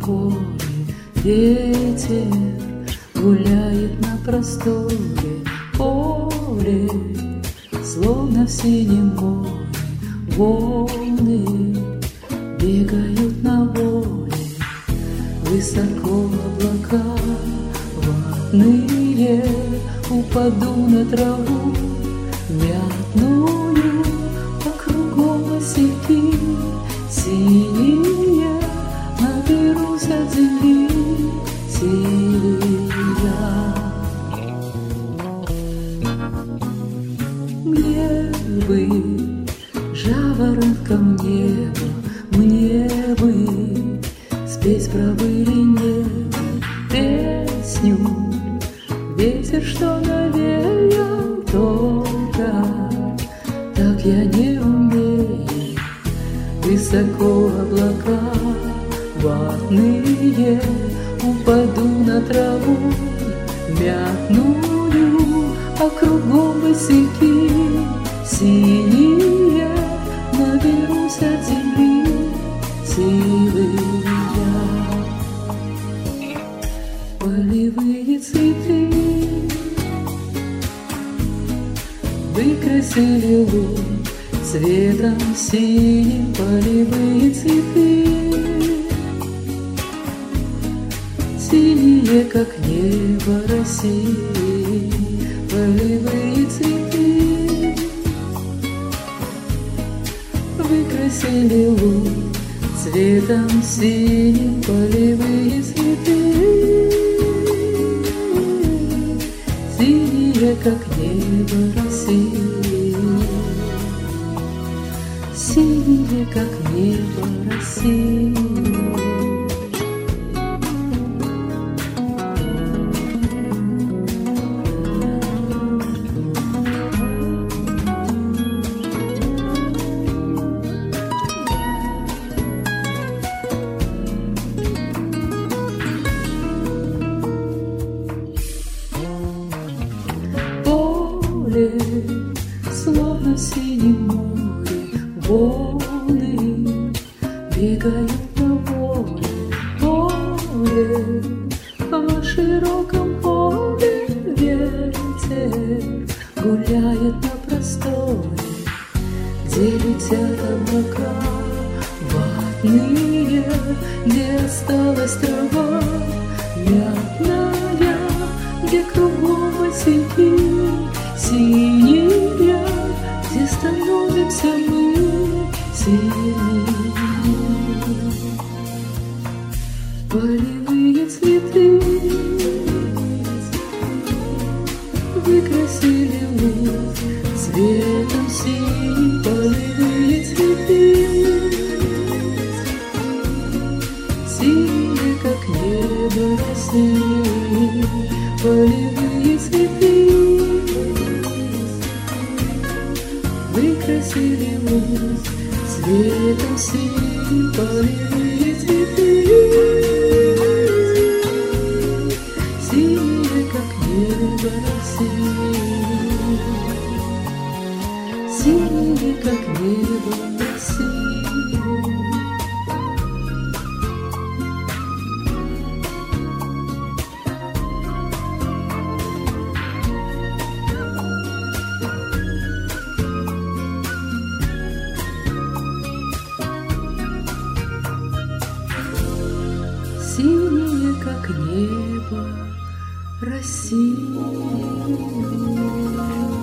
покое, ветер гуляет на просторе, поле, словно в синем море, волны бегают на воле, высоко облака ватные упаду на траву мятную, по кругом осеки синие, наберусь от земли силы я. Мне бы жаворонком небо, мне бы спеть про были небо песню, ветер, что навеял, только так я не умею. Высоко облака ватные упаду на траву мятную, а кругом высоки синие, наберусь от земли силы я. Полевые цветы выкрасили луг цветом синим, полевые цветы синие, как небо России, полевые цветы выкрасили луг цветом синим, полевые цветы синие, как небо России, синие, как небо России. Словно в синем море волны бегают на воле, поле, по широком поле ветер гуляет на просторе, где летят облака ватные, где осталась трава мятная, где кругом осеки синие, где становимся мы синие. Полевые цветы выкрасили луг цветом синим, полевые цветы синие, как небо России, полевые цветы выкрасили луг цветом синим, полевые цветы синие, как небо России, синие, как небо России. Синее, как небо России.